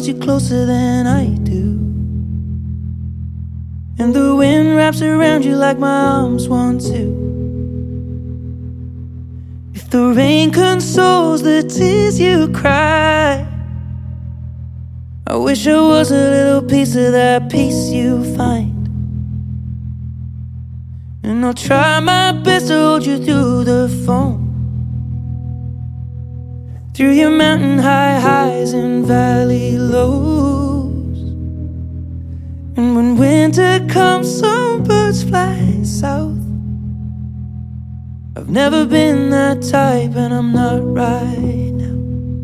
holds you closer than I do. And the wind wraps around you like my arms want to. If the rain consoles the tears you cry, I wish I was a little piece of that peace you find. And I'll try my best to hold you through the phone, through your mountain high highs and valley lows. And when winter comes, some birds fly south. I've never been that type, and I'm not right now.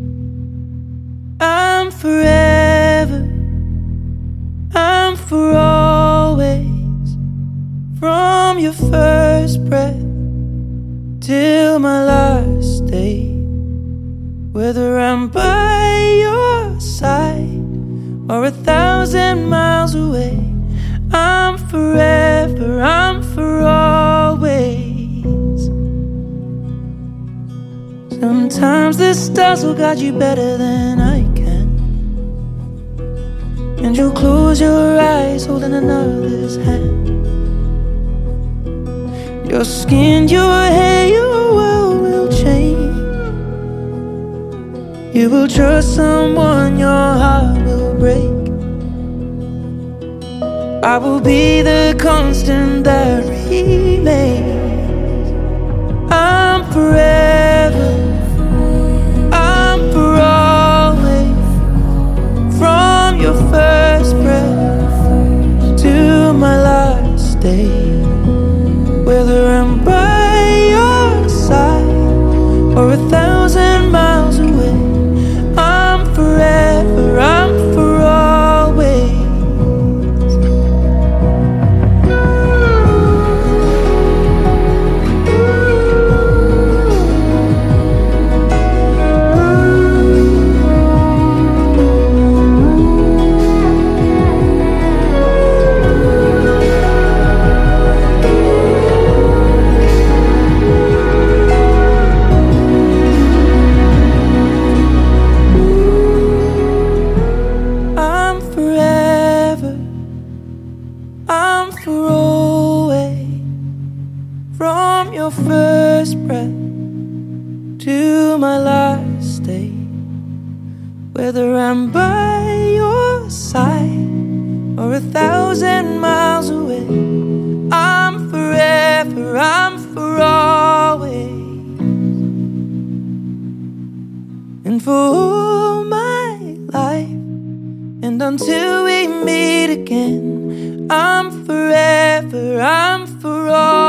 I'm forever, I'm for always, from your first breath till my last day. Whether I'm by your side or 1,000 miles away, I'm forever, I'm for always. Sometimes the stars will guide you better than I can, and you'll close your eyes holding another's hand. Your skin, your hair, your world will change. You will trust someone your heart will break. I will be the constant that remains. I'm forever, I'm for always, from your first breath to my last day. Whether I'm by your side or 1,000 miles away, I'm forever, I'm for always. For always, from your first breath to my last day. Whether I'm by your side or 1,000 miles away, I'm forever, I'm for always. And for all my life, and until we meet again, I'm forever, I'm for all.